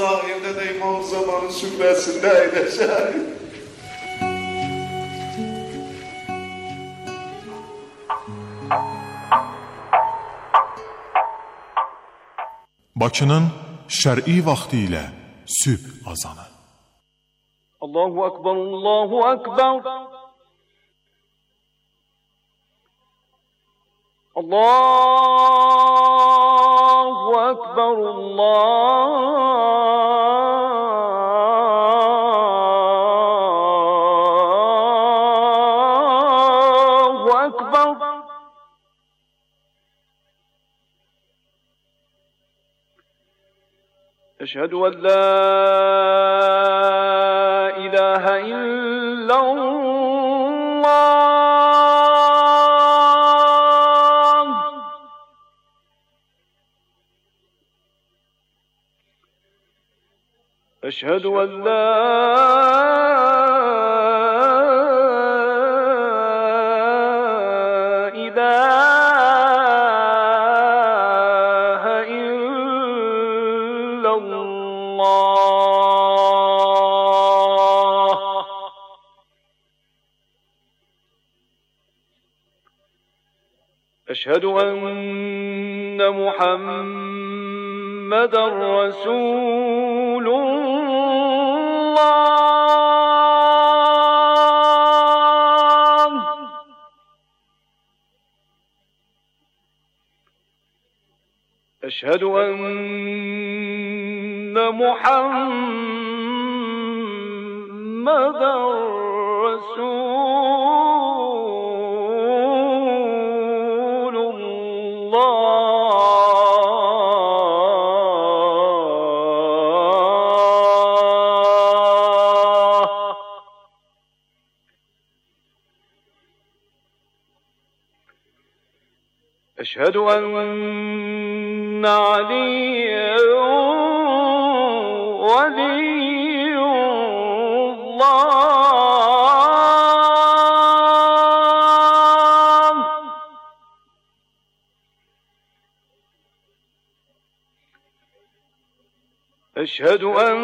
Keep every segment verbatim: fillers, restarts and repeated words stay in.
sayəndə də İmam Zamanın süfrəsində əyləşər. Bakının şər'i vaxtı ilə sübh azanı. Allahu Akbar, Allahu Akbar. Allahu Akbar, Allahu Akbar. أشهد أن لا إله إلا الله. أشهد أن لا أشهد أن محمدًا رسول الله. أشهد أن محمدًا رسول أشهد أن عليا ولي الله. أشهد أن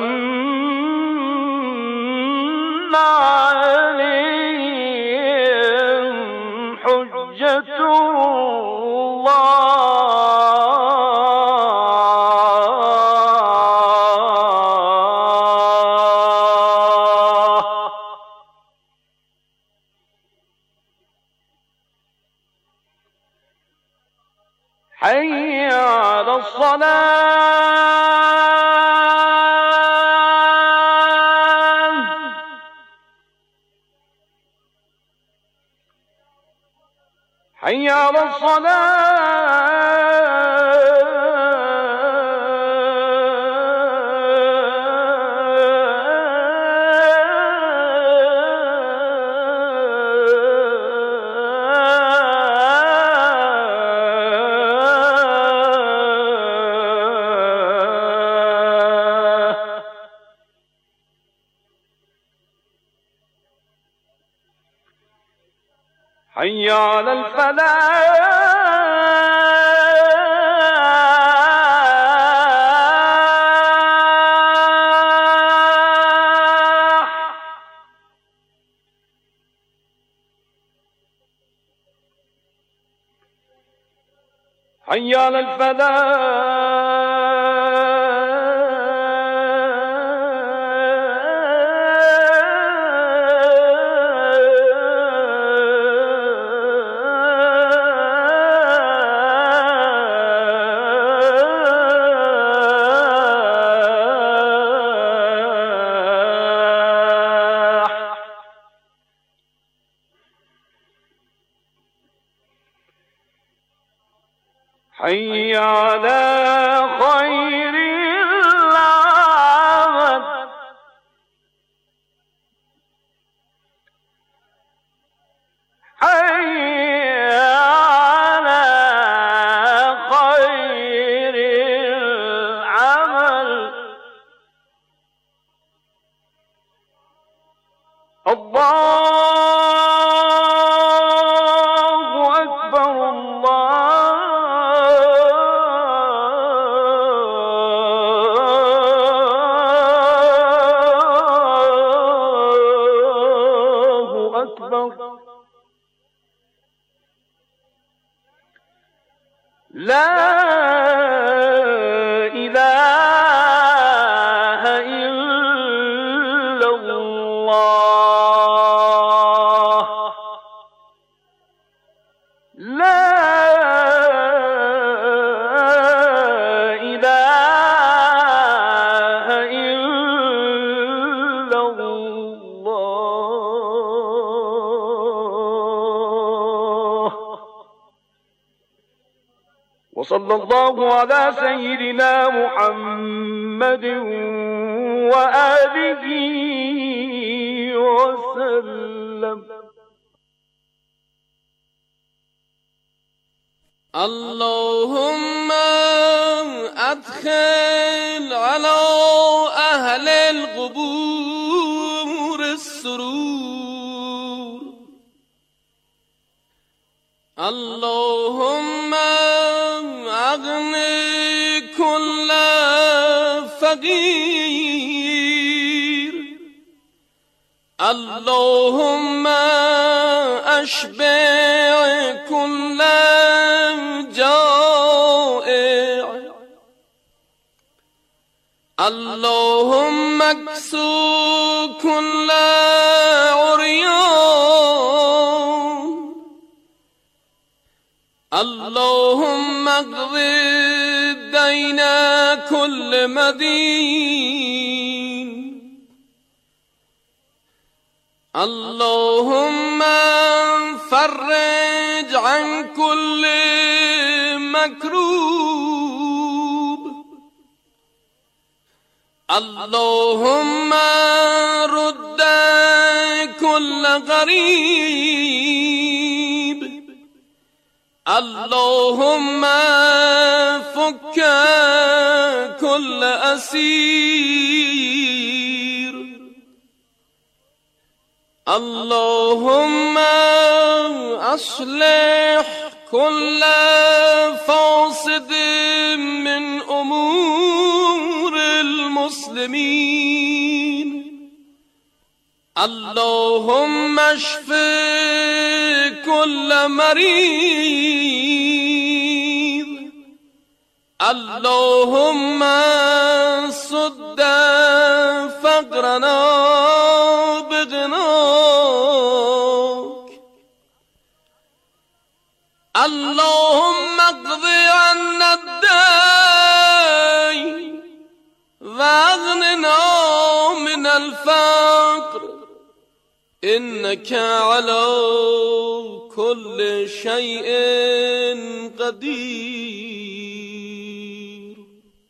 عليا حجة حي على الصلاة. حي على حي على الفلاح. حي على الفلاح. حي على لا إله إلا الله لا إله إلا الله وصلى الله على سيدنا محمد وآله وسلم. اللهم أدخل على أهل القبور السرور. اللهم أغني كل فقير. اللهم أشبع كل جائع. اللهم اكسو كل عريان. اللهم اقض دين كل مدين. اللهم فرج عن كل مكروب. اللهم رد كل غريب. اللهم فك كل أسير. اللهم أصلح كل فاسد من أمور المسلمين. اللهم اشف كل مريض. اللهم سد فقرنا بغناك. اللهم اقض عنا الدين واغننا من الفقر إنك على كل شيء قدير.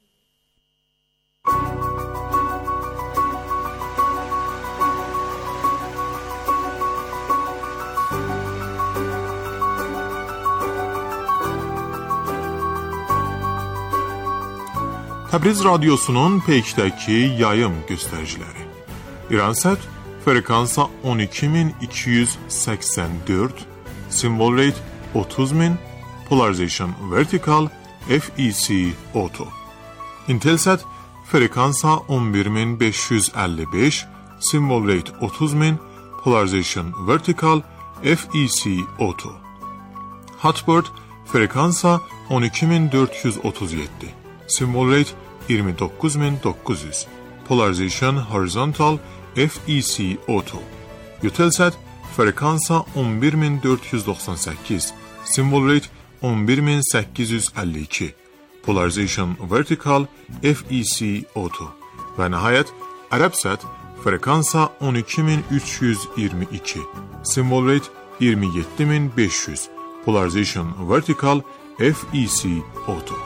Təbriz Radyosu'nun Peyk'təki yayım göstəriciləri. İransat frekansa on iki min iki yüz səksən dörd, symbol rate otuz min, polarization vertical, F E C auto. Intelsat frekansa on bir min beş yüz əlli beş, symbol rate otuz min, polarization vertical, F E C auto. Hotbird frekansa on iki min dörd yüz otuz yeddi, symbol rate iyirmi doqquz min doqquz yüz, polarization horizontal, F E C auto. Eutelsat frekansa on bir min dörd yüz doxsan səkkiz, symbol rate on bir min səkkiz yüz əlli iki, polarization vertical, F E C auto. Və nəhayət Arabsat frekansa on iki min üç yüz iyirmi iki, symbol rate iyirmi yeddi min beş yüz, polarization vertical, F E C auto.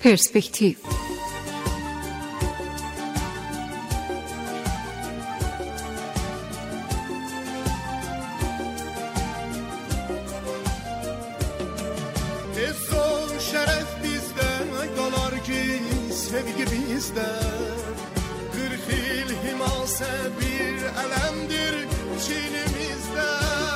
پرسپکتیو. İzzet şeref bizde, dolar ki sevgi bizde. Kırk yıl himase bir elemdir çinimizde.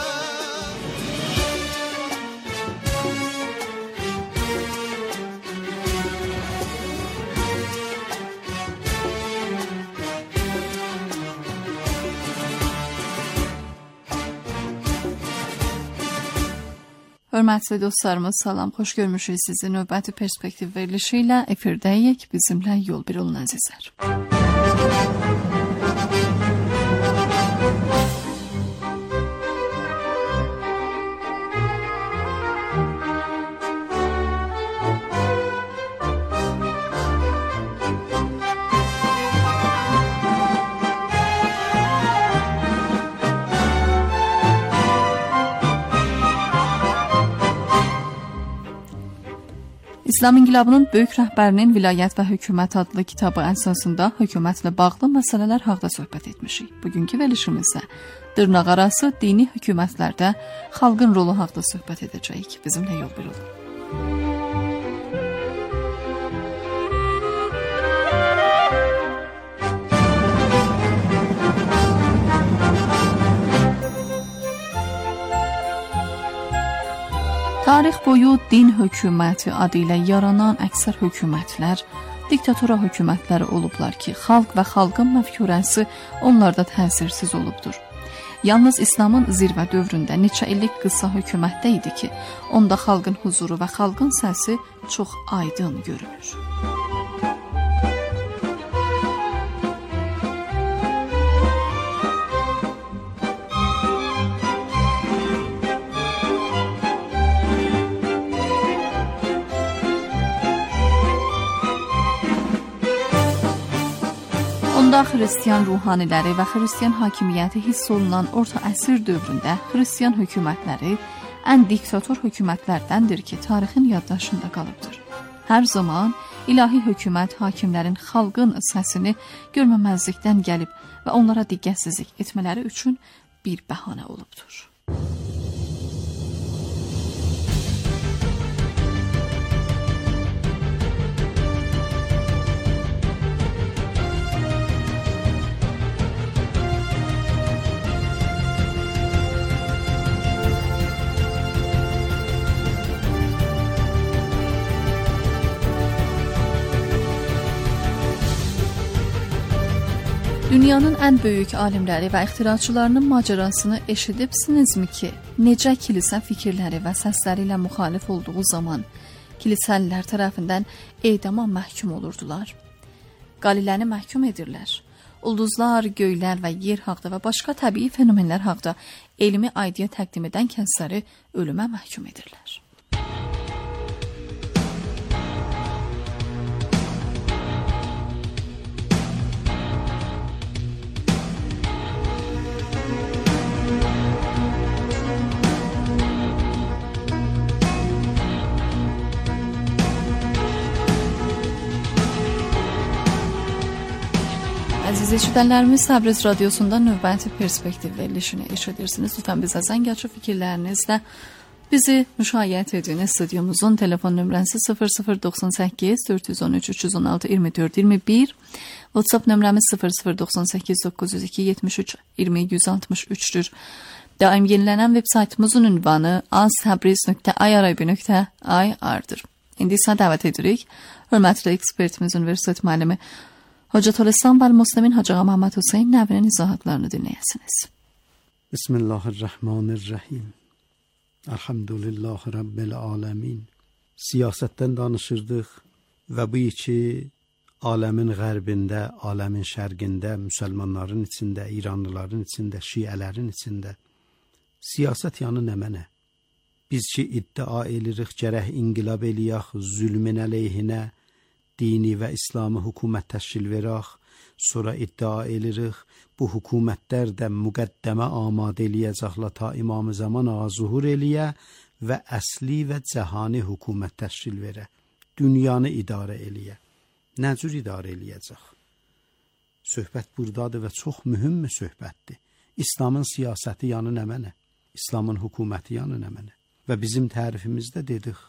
Hörmətli dostlarımız, salam, xoş görmüşük sizi. Növbəti perspektiv verilişi ilə efirdəyik. Bizimlə yol bir olun əzizlər. İslam İnqilabının böyük rəhbərinin Vilayət və Hökumət adlı kitabı əsasında hökumətlə bağlı məsələlər haqqında söhbət etmişik. Bugünkü verilişimizdə dırnaqarası dini hökumətlərdə xalqın rolu haqqında söhbət edəcəyik. Bizimlə yol bir olun. Tarix boyu din hökuməti adı ilə yaranan əksər hökumətlər diktatora hökumətləri olublar ki, xalq və xalqın məfkurəsi onlarda təsirsiz olubdur. Yalnız İslamın zirvə dövründə neçə illik qısa hökumətdə idi ki, onda xalqın huzuru və xalqın səsi çox aydın görünür. Onda xristiyan ruhaniləri və xristiyan hakimiyyəti hiss olunan orta əsr dövründə xristiyan hökumətləri ən diktator hökumətlərdəndir ki, tarixin yaddaşında qalıbdır. Hər zaman ilahi hökumət hakimlərin xalqın səsini görməməzlikdən gəlib və onlara diqqətsizlik etmələri üçün bir bəhanə olubdur. Dünyanın ən böyük alimləri və ixtiraçılarının macərasını eşidibsinizmi ki, necə kilisə fikirləri və səsləri ilə müxalif olduğu zaman kilisəlilər tərəfindən edama məhkum olurdular. Qaliləni məhkum edirlər. Ulduzlar, göylər və yer haqqında və başqa təbii fenomenlər haqqında elmi aidiyə təqdim edən kəsləri ölümə məhkum edirlər. Əziz eşidənlərimiz, Təbriz Radiosunda növbəti perspektiv verilişini eşidirsiniz. Lütfən bizə zəng açıb fikirlərinizlə bizi müşayiət edin. Stüdyomuzun telefon nömrəsi sıfır sıfır doxsan səkkiz dörd yüz on üç üç yüz on altı iyirmi dörd iyirmi bir, WhatsApp nömrəmiz sıfır sıfır doxsan səkkiz doqquz yüz iki yetmiş üç iyirmi yüz altmış üçdür. Daim yenilənən veb saytımızın ünvanı aztabriz nöqtə irib nöqtə ir'dir. İndi isə dəvət edirik hörmətli ekspertimiz, universitet müəllimi Hocatülislam və Müslimin Hacı Ağa Məhəmməd Hüseyn Nəvinin izahatlarını dinləyəsiniz. Bismillahirrahmanirrahim. Elhamdülillahi Rabbil alemin. Siyasətdən danışırdıq və bu iki aləmin qərbində, aləmin şərqində, müsəlmanların içində, İranlıların içində, şiələrin içində siyasət yanı nə mənə? Biz ki iddia edirik gərək inqilab eləyək, zülmün əleyhinə dini və İslami hökumət təşkil verək, sonra iddia edirik bu hökumətlər də müqəddəmə amadə eləyəcəklər ta İmam-ı Zaman ağa zuhur eləyə və əsli və cəhani hökumət təşkil verə. dünyanı idarə eləyə. Nə cür idarə eləyəcək? Söhbət buradadır və çox mühüm bir söhbətdir. İslamın siyasəti yanı nə mənə? İslamın hökuməti yanı nə mənə? Və bizim tərifimizdə dedik,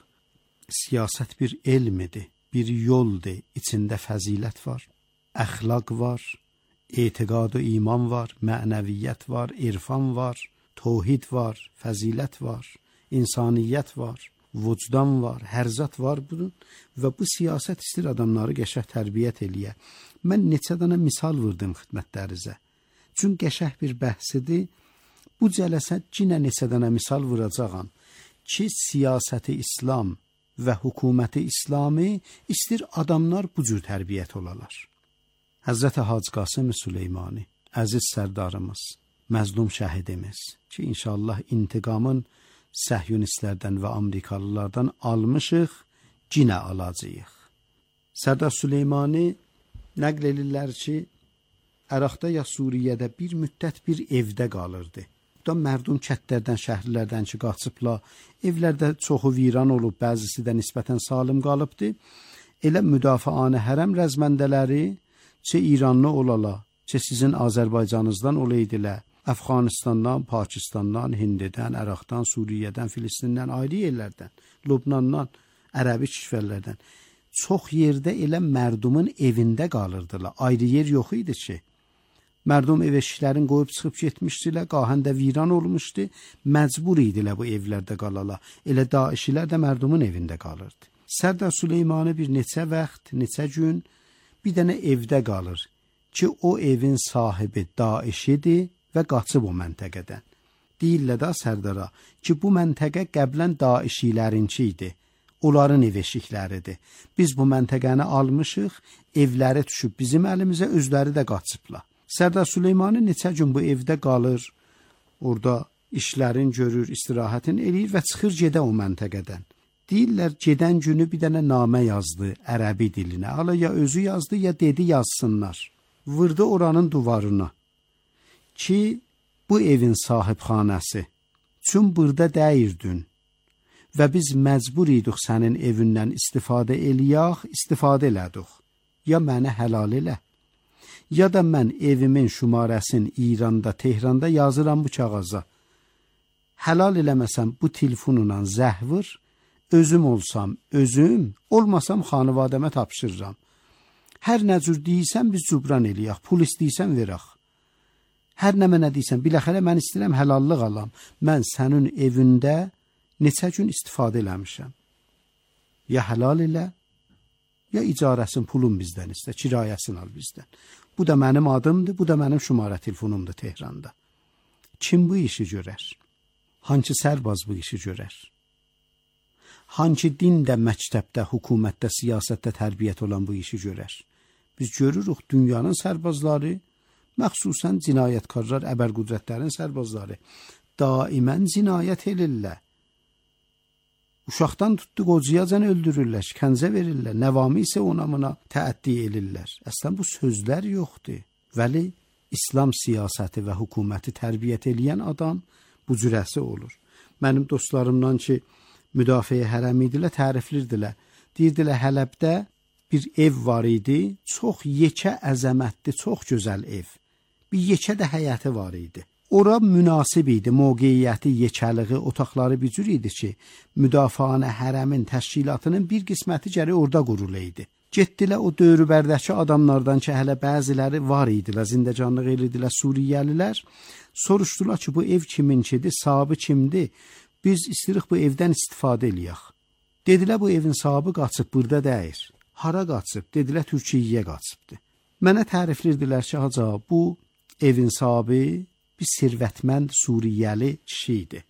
siyasət bir elmidir, bir yoldur, içində fəzilət var, əxlaq var, etiqad və iman var, mənəviyyət var, irfan var, tövhid var, fəzilət var, insaniyyət var, vicdan var, hər zat var bunun və bu siyasət istir adamları qəşəng tərbiyyət eləyə. Mən neçə dənə misal vurdum xidmətlərinizə. Çünki qəşəng bir bəhsidir. Bu cələsə cinə neçə dənə misal vuracağam ki, siyasəti İslam və hökuməti İslami istir adamlar bu cür tərbiyyət olalar. Həzrəti Hacı Qasım Süleymani, əziz sərdarımız, məzlum şəhidimiz ki, inşallah intiqamın səhyunistlərdən və Amerikalılardan almışıq, cinə alacağıq. Sərdar Süleymani nəql edirlər ki, Əraqda ya Suriyədə bir müddət bir evdə qalırdı. Da mərdum kətlərdən, şəhərlərdən ki, qaçıblar, evlərdə çoxu viran olub, bəzisi də nisbətən salim qalıbdı. Elə müdafiə-anə hərəm rəzməndələri, ki, İranlı olala, ki, sizin Azərbaycanınızdan olaydılar, Əfqanistandan, Pakistandan, Hindidən, Əraqdan, Suriyədən, Filistindən, ayrı yerlərdən, Lübnandan, ərəbi kişvərlərdən. Çox yerdə elə mərdumun evində qalırdılar. Ayrı yer yox idi ki. Mərdum ev eşiklərin qoyub çıxıb getmişdilər, qahəndə viran olmuşdu, məcbur idilər bu evlərdə qalala. Elə daişilər də mərdumun evində qalırdı. Sərdar Süleymani bir neçə vaxt, neçə gün bir dənə evdə qalır ki, o evin sahibi daişidir və qaçıb o məntəqədən. Deyirlər da Sərdara ki, bu məntəqə qəblən daişilərinki idi. Onların ev eşikləridir. Biz bu məntəqəni almışıq, evləri düşüb bizim əlimizə, özləri də qaçıblar. Sərdar Süleymani neçə gün bu evdə qalır, orada işlərin görür, istirahətin eləyir və çıxır gedə o məntəqədən. Deyirlər, gedən günü bir dənə namə yazdı ərəbi dilinə. Hala ya özü yazdı, ya dedi yazsınlar. Vurdu oranın duvarına ki, bu evin sahibxanəsi, çün burada dəyirdün və biz məcbur idik sənin evindən istifadə eləyək, istifadə elədik. Ya mənə həlal elə, ya da mən evimin şumarəsini İranda, Tehranda yazıram bu kağaza. Həlal eləməsəm bu telefonla zəhvır, özüm olsam özüm, olmasam xanıvadəmə tapşırıram. Hər nə cür deyirsən biz cübran eləyək, pul istəyirsən verək. Hər nə mənə deyirsən, biləxərə mən istəyirəm həlallıq alam. Mən sənin evində neçə gün istifadə eləmişəm. Ya həlal elə, ya icarəsin pulun bizdən istə, kirayəsini al bizdən. Bu da mənim adımdır, bu da mənim şumarə telefonumdur Tehranda. Kim bu işi görər? Hansı sərbaz bu işi görər? Hansı dində, məktəbdə, hökumətdə, siyasətdə tərbiyyət olan bu işi görər? Biz görürük dünyanın sərbazları, məxsusən cinayətkarlar, əbərqudrətlərin sərbazları daimən cinayət elirlər. Uşaqdan tutdu qocayacan öldürürlər, şikəncə verirlər, nəvamı isə onamına təəddi elirlər. Əslən bu sözlər yoxdur. Vəli İslam siyasəti və hökuməti tərbiyyət eləyən adam bu cürəsi olur. Mənim dostlarımdan ki, müdafiə hərəm idilər, təriflirdilər. Deyirdilər, Hələbdə bir ev var idi, çox yekə əzəmətli, çox gözəl ev. Bir yekə də həyəti var idi. Ora münasib idi, mövqeyiyyəti, yekəliği, otaqları bir cür idi ki, müdafiə hərəmin təşkilatının bir qisməti gəri orada quruluydu. Getdilər o dövrbərdəki adamlardan ki, hələ bəziləri var idilər, zindəcanlıq edirdilər Suriyəlilər. Soruşdular ki, bu ev kiminkidir, sahibi kimdir? Biz istəyirik bu evdən istifadə eləyək. Dedilər, bu evin sahibi qaçıb, burada deyir. Hara qaçıb? Dedilər, Türkiyəyə qaçıbdır. Mənə təriflirdilər ki, haca, bu evin sahibi bir sirvətmənd Suriyəli kişi idi.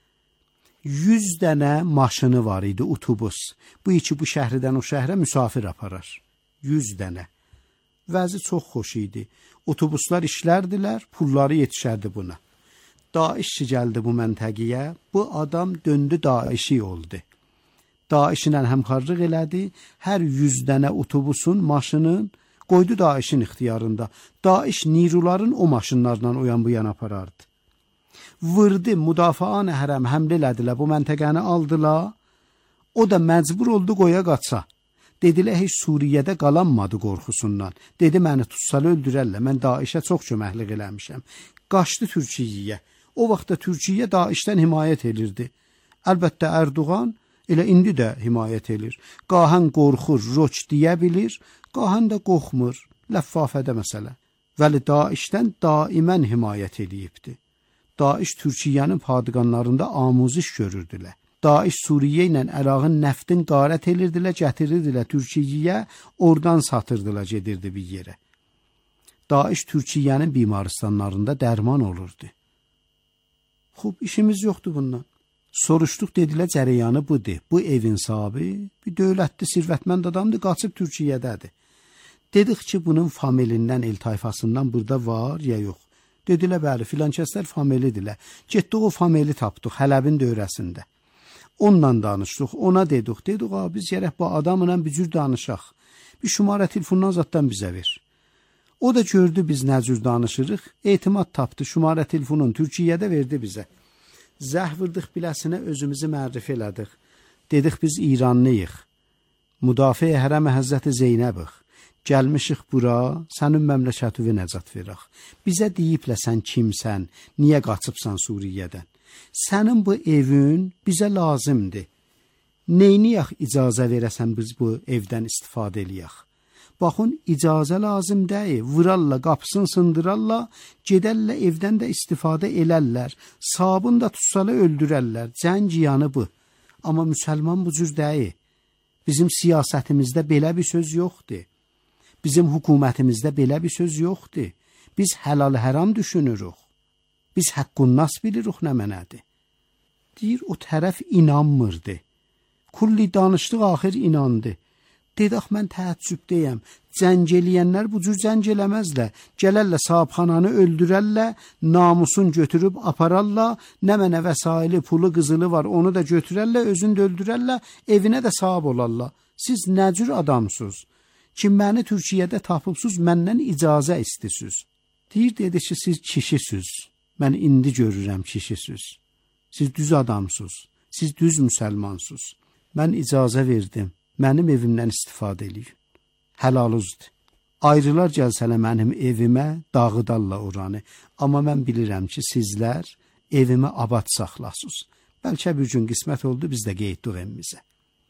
yüz dənə maşını var idi, otobus. Bu iki bu şəhridən o şəhrə müsafir aparar. yüz dənə. Vəzi çox xoş idi. Otobuslar işlərdilər, pulları yetişərdi buna. Daişçi gəldi bu məntəqiyə, bu adam döndü daişi oldu. Daişlə həmkarlıq elədi, hər yüz dənə otobusun, maşının qoydu daişin ixtiyarında. Daiş niruların o maşınlarla o yan bu yana aparardı. Vırdı, müdafiə hərəm həmlə elədilər, bu məntəqəni aldılar. O da məcbur oldu qoya qaça. Dedilər heç Suriyədə qalanmadı qorxusundan. Dedi məni tutsalar öldürərlər. Mən Daişə çox köməklik eləmişəm. Qaçdı Türkiyəyə. O vaxtda Türkiyə Daişdən himayət edirdi. Əlbəttə Ərdoğan elə indi də himayət edir. Qahən qorxur, roç deyə bilir, qahən də qorxmur. Ləffafədə məsələ. Vəli Daişdən daimən himayət edibdi. Daиш Türkiyənin padğanlarında amuziş görürdülər. Daиш Suriyə ilə Ərağın nəftin qarət edirdilər, gətirirdilər Türkiyəyə, oradan satırdılar, gedirdi bir yerə. Daиш Türkiyənin bimarıstanlarında dərman olurdu. Xub, işimiz yoxdur bundan. Soruşduq, dedilər cərəyanı budur. Bu evin sahibi bir dövlətli, sirvətmənd adamdır, qaçıb Türkiyədədir. Dedik ki, bunun familindən, el tayfasından burada var ya yox. Dedilər, bəli, filan kəslər familidirlər. Getdik o famili tapdıq, Hələbin dövrəsində. Onunla danışdıq, ona dedik, dedik, biz gərək bu adamla bir cür danışaq. Bir şumarə telefondan zaddan bizə ver. O da gördü biz nə cür danışırıq, etimad tapdı, şumarə telefonun Türkiyədə verdi bizə. Zəh vırdıq biləsinə, özümüzü mərrif elədik. Dedik, biz İranlıyıq. Müdafiə Hərəm Həzrəti Zeynəbıq. Gəlmişik bura, sənin məmləkətüvə nəcat verək. Bizə deyiblə sən kimsən, niyə qaçıbsan Suriyədən? Sənin bu evin bizə lazımdır. Neyniyək icazə verəsən biz bu evdən istifadə eləyək? Baxın, icazə lazım deyil. Vuralla, qapısını sındıralla, gedərlə evdən də istifadə elərlər. Sabun da tutsala öldürərlər. Cəng yanı bu. Amma müsəlman bu cür deyil. Bizim siyasətimizdə belə bir söz yoxdur. Bizim hökumətimizdə belə bir söz yoxdur. Biz həlal həram düşünürük. Biz haqqun nas bilirik nə mənədir. Deyir, o tərəf inanmırdı. Kulli danışdıq, axir inandı. Dedik, mən təəccübdəyəm. Cəng eləyənlər bu cür cəng eləməzlər. Gələrlə sahibxananı öldürərlər, namusun götürüb apararlar, nə mənə vəsaili, pulu, qızılı var, onu da götürərlər, özünü də öldürərlər, evinə də sahib olarlar. Siz nə cür adamsınız? Ki, məni Türkiyədə tapıbsınız, məndən icazə istəyirsiniz. Deyir, dedi ki, siz kişisiniz. Mən indi görürəm kişisiniz. Siz düz adamsınız. Siz düz müsəlmansınız. Mən icazə verdim. Mənim evimdən istifadə eləyin. Həlalınızdır. Ayrılar gəlsələ mənim evimə, dağıdarlar oranı. Amma mən bilirəm ki, sizlər evimi abad saxlasınız. Bəlkə bir gün qismət oldu, biz də qeyddik evimizə.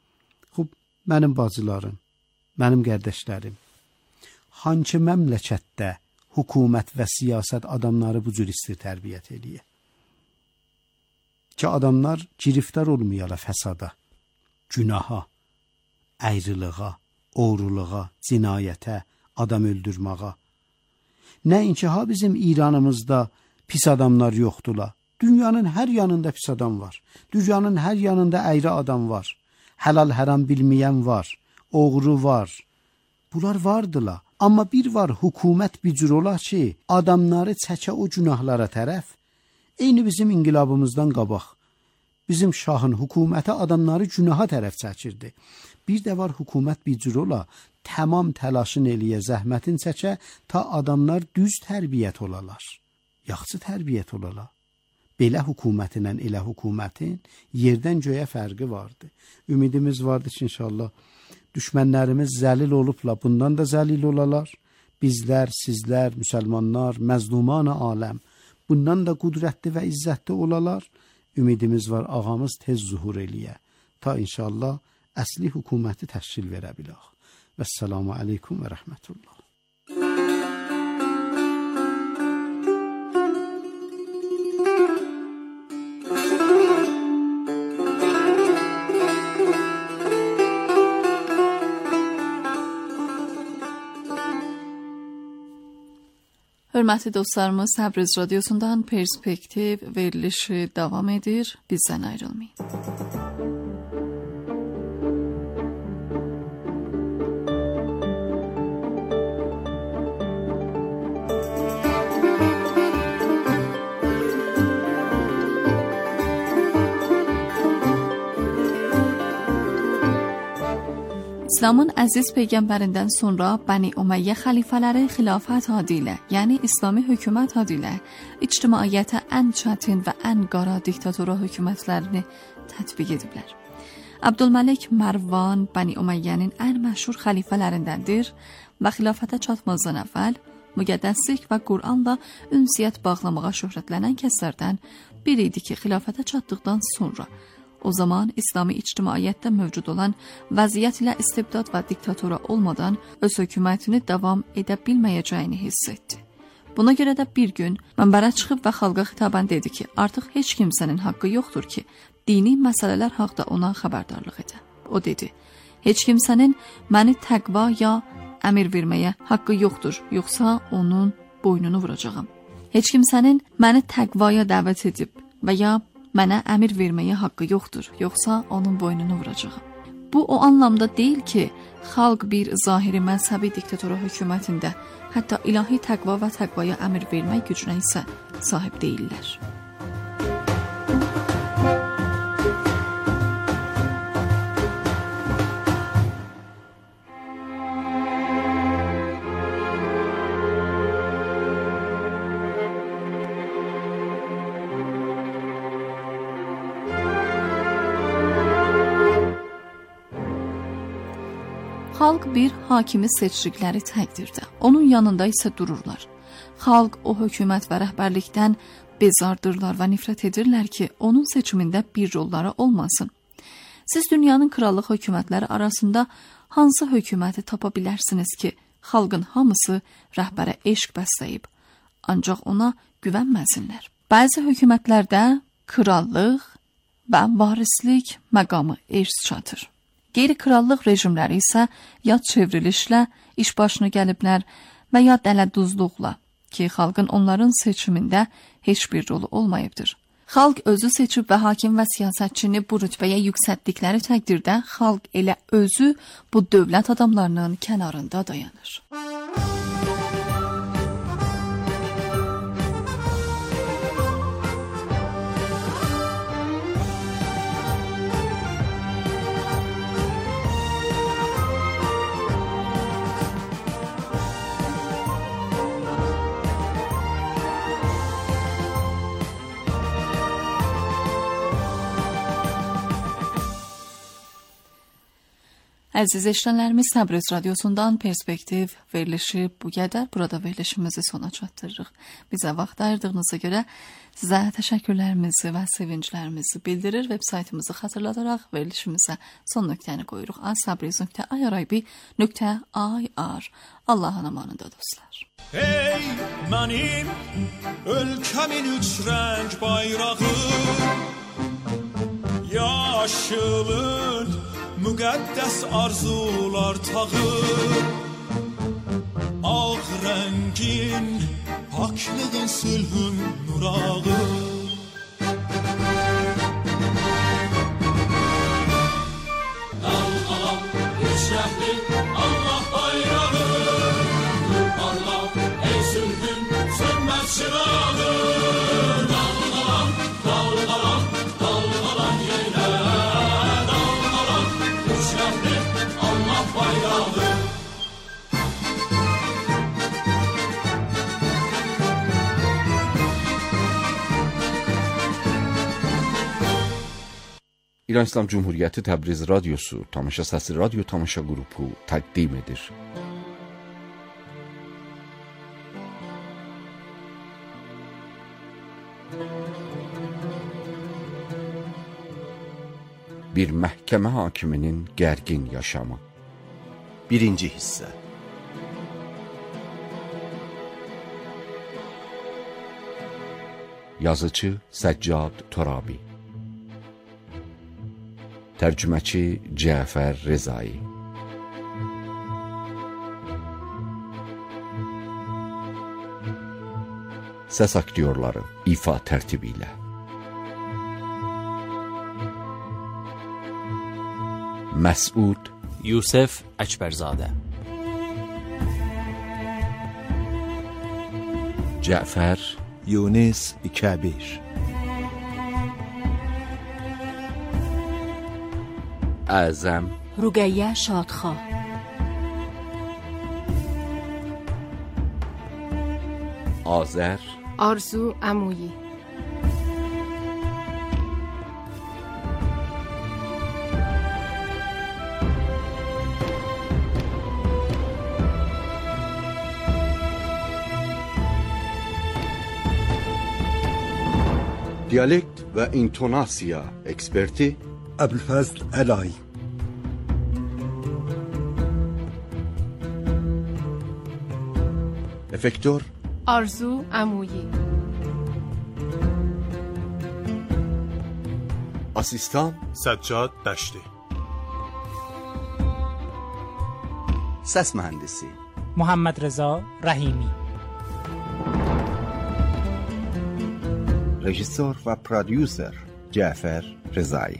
Xub, mənim bacılarım, mənim qardaşlarım, hangi məmləkətdə hökumət və siyasət adamları bu cür istir tərbiyyət eləyə? Ki, adamlar giriftar olmayala fəsada, günaha, əyrılığa, oğruluğa, cinayətə, adam öldürməğa. Nəinki ha bizim İranımızda pis adamlar yoxdurlar. Dünyanın hər yanında pis adam var. Dünyanın hər yanında əyri adam var. Həlal həram bilməyən var. Oğru var. Bunlar vardılar. Amma bir var, hökumət bir cür olar ki, adamları çəkə o günahlara tərəf. Eyni bizim inqilabımızdan qabaq. Bizim şahın hökuməti adamları günaha tərəf çəkirdi. Bir də var, hökumət bir cür ola, tamam təlaşın eləyə, zəhmətin çəkə, ta adamlar düz tərbiyyət olalar. Yaxşı tərbiyyət olalar. Belə hökumətlə elə hökumətin yerdən göyə fərqi vardı. Ümidimiz vardı ki, inşallah düşmənlərimiz zəlil olubla, bundan da zəlil olalar. Bizlər, sizlər, müsəlmanlar, məzluman-ı aləm, bundan da qudrətli və izzətli olalar. Ümidimiz var, ağamız tez zuhur eləyə. Ta inşallah əsli hökuməti təşkil verə bilək. Vəssalamu aleykum və rəhmətullah. Hörmətli dostlarımız, Təbriz Radyosu'ndan Perspektiv verilişi devam edir. Bizden ayrılmayın. İslamın əziz peyğəmbərindən sonra Bəni Umeyyə xəlifələri xilafət adı ilə, yəni İslami hökumət adı ilə ictimaiyyətə ən çətin və ən qara diktatora hökumətlərini tətbiq ediblər. Abdülmelik Marvan Bani Umayye'nin en meşhur xəlifələrindendir və xilafətə çatmazdan əvvəl müqəddəslik və Qur'anla ünsiyyət bağlamağa şöhrətlənən kəslərdən biri idi ki, xilafətə çatdıqdan sonra o zaman İslami ictimaiyyətdə mövcud olan vəziyyət ilə istibdad və diktatora olmadan öz hökumətini davam edə bilməyəcəyini hiss etdi. Buna görə də bir gün mənbərə çıxıb və xalqa xitaban dedi ki, artıq heç kimsənin haqqı yoxdur ki, dini məsələlər haqda ona xəbərdarlıq edə. O dedi, heç kimsənin məni təqva ya əmir verməyə haqqı yoxdur, yoxsa onun boynunu vuracağam. Heç kimsənin məni təqvaya dəvət edib və ya mənə əmir verməyə haqqı yoxdur, yoxsa onun boynunu vuracağam. Bu o anlamda deyil ki, xalq bir zahiri məzhəbi diktatora hökumətində, hətta ilahi təqva və təqvaya əmir vermək gücünə isə sahib deyillər. Xalq bir hakimi seçdikləri təqdirdə, onun yanında isə dururlar. Xalq o hökumət və rəhbərlikdən bezardırlar və nifrət edirlər ki, onun seçimində bir rolları olmasın. Siz dünyanın krallıq hökumətləri arasında hansı hökuməti tapa bilərsiniz ki, xalqın hamısı rəhbərə eşq bəsləyib, ancaq ona güvənməsinlər. Bəzi hökumətlərdə krallıq və varislik məqamı ers çatır. Qeyri-krallıq rejimləri isə ya çevrilişlə iş başına gəliblər və ya dələduzluqla ki, xalqın onların seçimində heç bir rolu olmayıbdır. Xalq özü seçib və hakim və siyasətçini bu rütbəyə yüksəltdikləri təqdirdə xalq elə özü bu dövlət adamlarının kənarında dayanır. Əziz eşlənlərimiz, Təbriz radiosundan Perspektiv verilişi bu qədər. Burada verilişimizi sona çatdırırıq. Bizə vaxt ayırdığınıza görə sizə təşəkkürlərimizi və sevinclərimizi bildirir. Web saytımızı xatırladaraq verilişimizə son nöqtəni qoyuruq. asabriz nöqtə i r i b nöqtə i r Allah'ın amanında dostlar. Ey mənim ölkəmin üç rəng bayrağı, yaşılın müqəddəs arzular tağı, ağ rəngin paklığın sülhün nurağı. Dalğalan üç rəngli Allah bayrağı, parla ey sülhün sönməz çırağı. Dalğalan, dalğalan, dalğalan yeylə, dalğalan üç rəngli Allah bayrağı. İran İslam Cumhuriyyəti Təbriz Radiosu Tamaşa Səsi Radyo Tamaşa Qrupu təqdim edir. Bir məhkəmə hakiminin gərgin yaşamı. Birinci hissə. Yazıcı Səccad Torabi, tərcüməçi Cəfər Rezai. Səs aktyorları ifa tərtibi ilə. Məsud Yusuf Əkbərzadə, Cəfər Yunus Kəbir, Əzəm Rüqəyyə Şadxah, Azər Arzu Əmuyi, Diyalekt ve intonasiya eksperti Əbülfəzl Əlay. Efektör Arzu Əmuyi. Asistan Səccad Dəşti. Ses mühendisi محمد رضا رحیمی. رژیسور و پرودیوسر جعفر رضایی.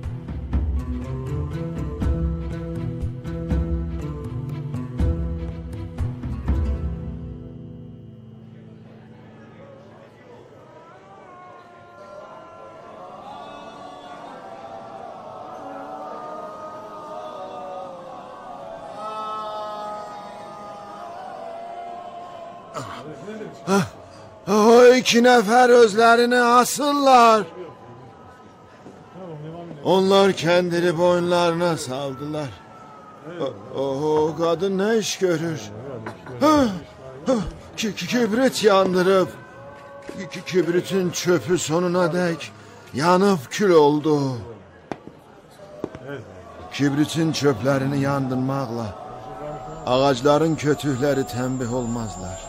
O iki nefer özlerini asırlar. Onlar kendini boynlarına saldılar. O, o kadın ne iş görür? Ha, ha, ki, ki, kibrit yandırıp ki, kibritin çöpü sonuna dek yanıp kül oldu. Kibritin çöplerini yandırmakla ağaçların kötüleri tembih olmazlar.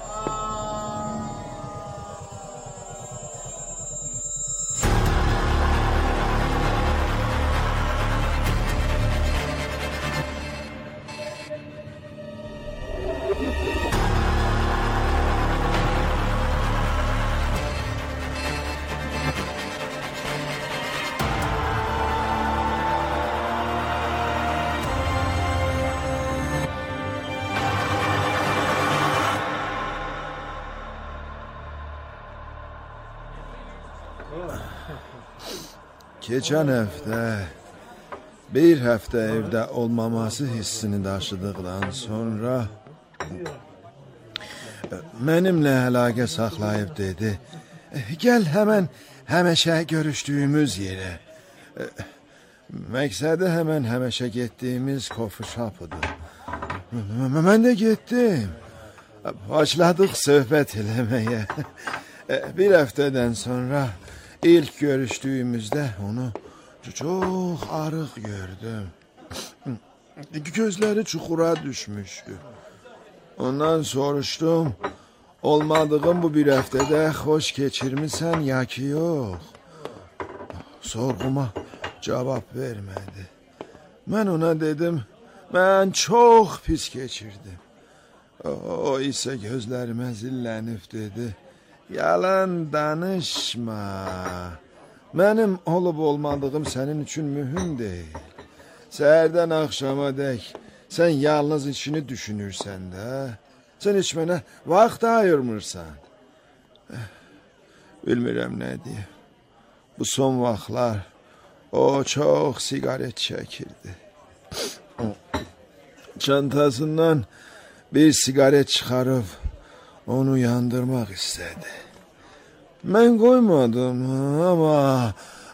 Geçen hafta bir hafta evde olmaması hissini taşıdıktan sonra benimle əlaqə saxlayıp dedi, gel hemen həmişə görüştüğümüz yere. Məqsədi hemen həmişə getdiyimiz coffee shop'udur. Ben de gittim. Başladık söhbət eləməyə. Bir haftadan sonra İlk görüştüğümüzde onu çok arıq gördüm. Gözleri çukura düşmüştü. Ondan soruştum. Olmadığım bu bir haftada hoş geçirmişsen ya ki yok. Sorguma cevap vermedi. Ben ona dedim, ben çok pis geçirdim. O, o ise gözlerime zillenip dedi, yalan danışma. Benim olup olmadığım senin için mühim değil. Səhərdən akşama dek sen yalnız işini düşünürsen de, sen hiç bana vaxt ayırmırsan. Bilmirəm ne diye. Bu son vaxtlar o çok sigaret çekirdi. Çantasından bir sigaret çıkarıp onu yandırmak istedi. Ben koymadım ama...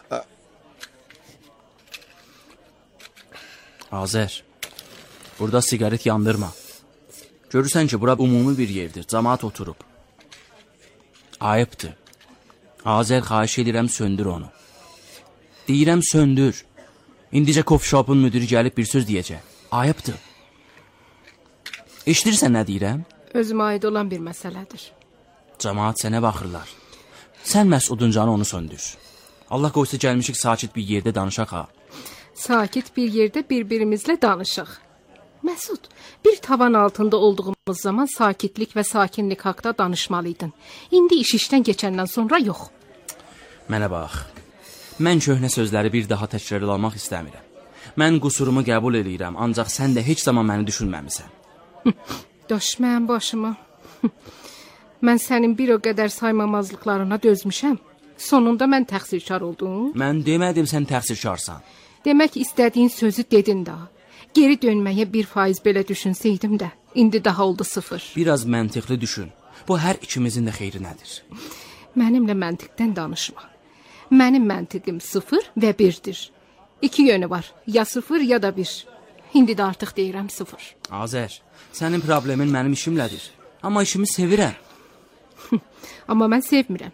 Azər, burada sigaret yandırma. Görürsən ki, bura umumi bir yerdir, cəmaat oturub. Ayıbdır. Azər, xahiş edirəm, söndür onu. Deyirəm, söndür. İndicə coffee shop'un müdürü gəlib bir söz deyəcək. Ayıbdır. Eşidirsən nə deyirəm? Özümə aid olan bir məsələdir. Cəmaat sənə baxırlar. Sən məsuduncanı onu söndür. Allah qoysa gəlmişik sakit bir yerdə danışaq ha. Sakit bir yerde birbirimizle danışaq. Məsud, bir tavan altında olduğumuz zaman sakitlik ve sakinlik haqda danışmalıydın. İndi iş işten geçenden sonra yox. Mənə bax. Mən köhnə sözləri bir daha təkrarlamaq istəmirəm. Mən qusurumu qəbul edirəm, ancaq sən də heç zaman məni düşünməmisən. Döşməyən başımı. Mən sənin bir o qədər saymamazlıqlarına dözmüşəm. Sonunda mən təqsirkar oldum. Mən demədim sən təqsirkarsan. Demək istədiyin sözü dedin daha. Geri dönməyə bir faiz belə düşünsəydim də, indi daha oldu sıfır. Biraz məntiqli düşün. Bu hər ikimizin də xeyri nədir? Mənimlə məntiqdən danışma. Mənim məntiqim sıfır və birdir. İki yönü var, ya sıfır ya da bir. İndi də artıq deyirəm sıfır. Azər, sənin problemin mənim işimlədir. Amma işimi sevirəm. Amma mən sevmirəm.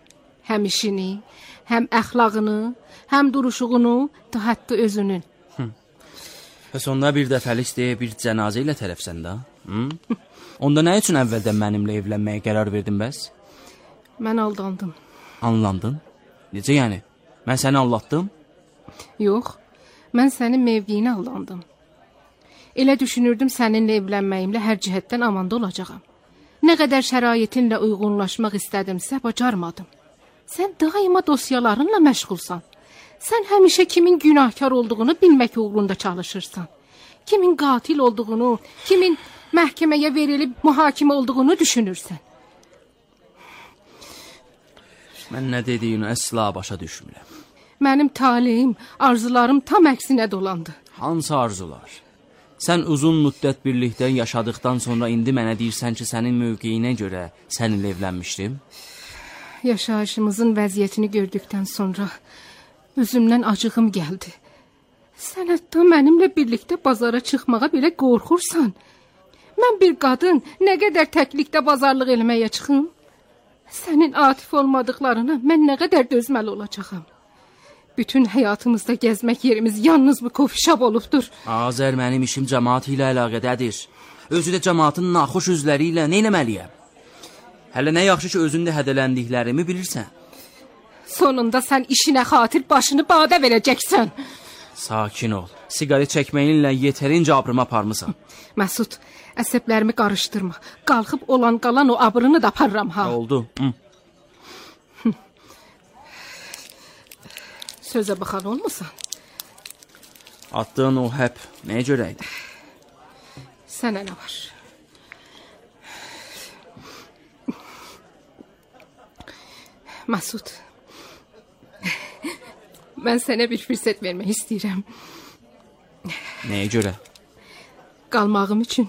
Həm işini, həm əxlaqını, həm duruşuğunu, da hətta özünün. Bəs onda bir dəfəlik deyə bir cənazə ilə tərəfsən də? Hı? Onda nə üçün əvvəldən mənimlə evlənməyə qərar verdin bəs? Mən aldandım. Anlandın? Necə yəni? Mən səni aldatdım? Yox, mən sənin mevqiyini aldandım. Elə düşünürdüm səninlə evlənməyimlə hər cəhətdən amanda olacağam. Nə qədər şəraitinlə uyğunlaşmaq istədimsə, bacarmadım. Sən daima dosyalarınla məşğulsan. Sən həmişə kimin günahkar olduğunu bilmək uğrunda çalışırsan. Kimin qatil olduğunu, kimin məhkəməyə verilib mühakimə olduğunu düşünürsən. Mən nə dediyini əsla başa düşmürəm. Mənim taleyim, arzularım tam əksinə dolandı. Hansı arzular? Sən uzun müddət birlikdə yaşadıktan sonra indi mənə deyirsən ki, sənin mövqeyinə görə səninlə evlənmişdim? Yaşayışımızın vəziyyətini gördükdən sonra özümdən acığım gəldi. Sən hətta mənimlə birlikdə bazara çıxmağa belə qorxursan. Mən bir qadın nə qədər təklikdə bazarlıq eləməyə çıxım? Sənin atif olmadıqlarına mən nə qədər dözməli olacağam? Bütün həyatımızda gəzmək yerimiz yalnız bu kofişab olubdur. Azər, mənim işim cəmaat ilə əlaqədədir. Özü də cəmaatın naxoş üzləri ilə nə eləməliyəm? Hələ nə yaxşı ki, özündə hədələndiklərimi bilirsən. Sonunda sən işinə xatir başını badə verəcəksən. Sakin ol. Siqaret çəkməyinlə yetərincə abrımı aparmısan. Məsud, əsəblərimi qarışdırma. Qalxıb olan qalan o abrını da aparıram ha. Oldu. Hı. Sözə baxan olmasan. Attığın o həp nəyə görəydi? Sənə nə var? Məsud, mən sənə bir fürsət vermək istəyirəm. Nəyə görə? Qalmağım üçün.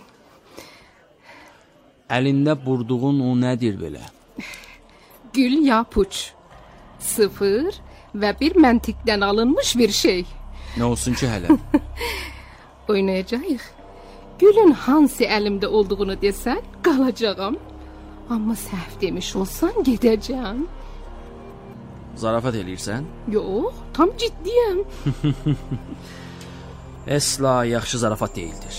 Əlində burduğun o nədir belə? Gül ya puç. Sıfır və bir məntiqdən alınmış bir şey. Nə olsun ki hələ? Oynayacağıq. Gülün hansı əlimdə olduğunu desən, qalacağam. Amma səhv demiş olsan, gedəcəm. Zarafat eləyirsən? Yox, tam ciddiyəm. Əsla yaxşı zarafat deyildir.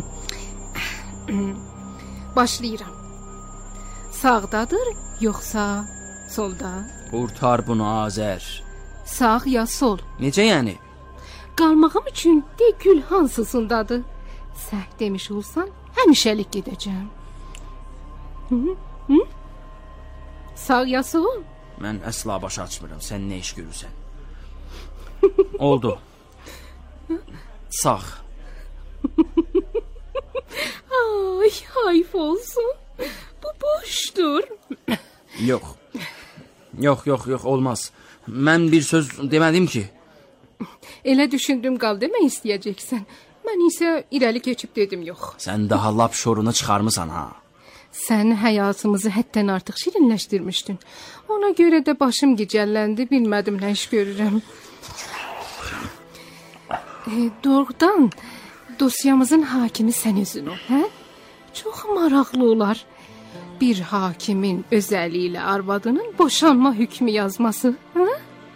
Başlayıram. Sağdadır, yoxsa solda? Qurtar bunu, Azər. Sağ ya sol? Necə yəni? Qalmağım üçün de gül hansısındadır? Səhv demiş olsan, həmişəlik gedəcəm. Hı? Hı? Sağ ya sol? Mən əsla başa açmıram, sən nə iş görürsən? Oldu. Sağ. Ay, hayf olsun. Bu boşdur. Yox. Yox, yox, yox, olmaz. Mən bir söz demədim ki. Elə düşündüm qal demək istəyəcəksən. Mən isə irəli keçib dedim yox. Sən daha lap şorunu çıxarmısan ha. Sən həyatımızı həddən artıq şirinləşdirmişdin. Ona görə də başım gicəlləndi, bilmədim nə iş görürəm. E, doğrudan dosyamızın hakimi sən özün ol, hə? Çox maraqlı olar. Bir hakimin öz əli ilə arvadının boşanma hökmü yazması, hə?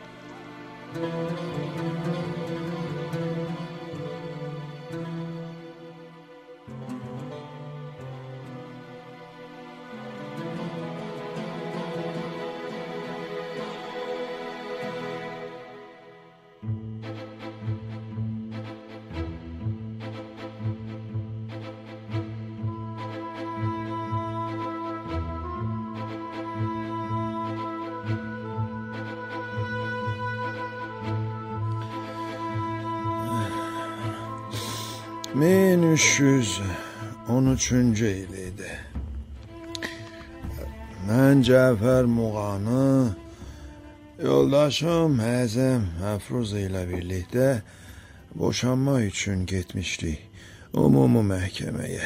min üç yüz on üçüncü il idi. Mən Cəfər Muğanı, yoldaşım Həzəm Əfruz ilə birlikdə boşanma üçün getmişdik ümumi məhkəməyə.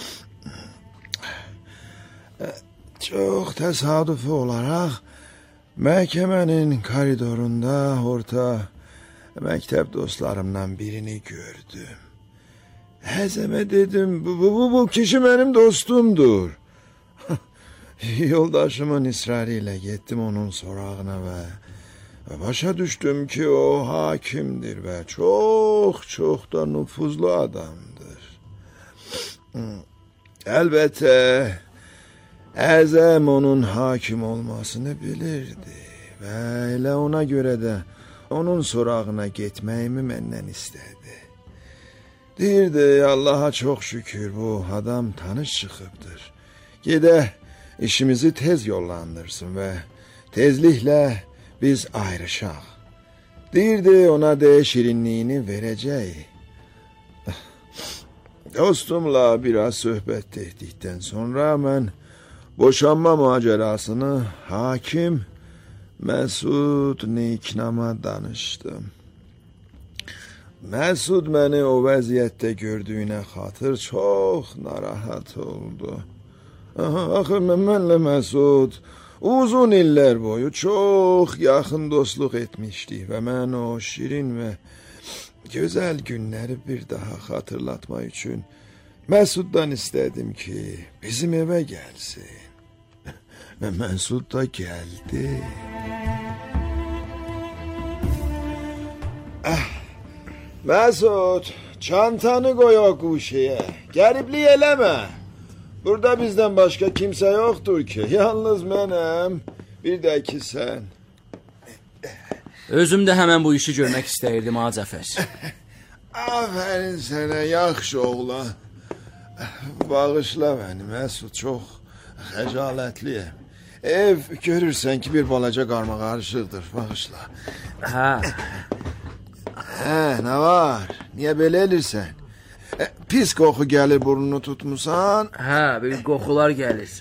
Çox təsadüfi olaraq məhkəmənin koridorunda orta məktəb dostlarımdan birini gördüm. Həzəmə dedim, bu, bu, bu kişi mənim dostumdur. Yoldaşımın ısrarıyla gittim onun sorağına ve, ve başa düştüm ki o hakimdir ve çok çok da nüfuzlu adamdır. Elbette Əzəm onun hakim olmasını bilirdi ve elə ona göre de onun sorağına gitməyimi məndən istedi. Deyirdi, Allah'a çok şükür bu adam tanış çıkıbdır. Gide işimizi tez yollandırsın ve tezlikle biz ayrışaq. Deyirdi, ona de şirinliğini vereceği. Dostumla biraz söhbət etdikten sonra mən boşanma macerasını hakim Mesud Niknam'a danıştım. Mesud beni o vəziyyətdə gördüğüne xatır çok narahat oldu. Axı mənlə Mesud uzun iller boyu çok yakın dostluq etmişdik ve mən o şirin ve güzel günleri bir daha hatırlatmak için Mesud'dan istedim ki bizim eve gelsin. Ve Mesud da geldi. Ah, Mesud, çantanı koy o kuşeye. Garibliği eleme. Burada bizden başka kimse yoktur ki. Yalnız mənim, bir de ki sen. Özüm də həmən bu işi görmək istəyirdim, ha Cəfər. Aferin sənə, yaxşı oğlan. Bağışla beni Mesud, çok xəcalətliyəm. Ev görürsən ki bir balaca qarma qarışıqdır, bağışla. Hə. Hə, nə var? Niyə belə elirsən? E, pis qoxu gəlir burnunu tutmusan? Hə, bir qoxular gəlir.